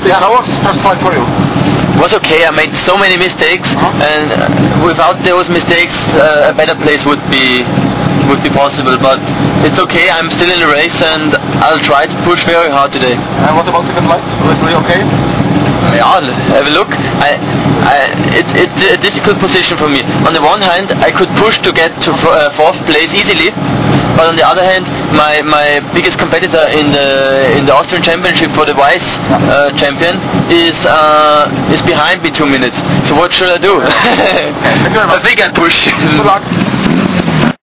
How was the first flight for you? It was okay. I made so many mistakes, and without those mistakes, a better place would be possible. But it's okay. I'm still in the race, and I'll try to push very hard today. And what about second flight? Was it okay? Yeah, have a look. It's a difficult position for me. On the one hand, I could push to get to fourth place easily, but on the other hand, my biggest competitor in the Austrian Championship for the vice champion is behind me 2 minutes. So what should I do? I think I push. Good luck.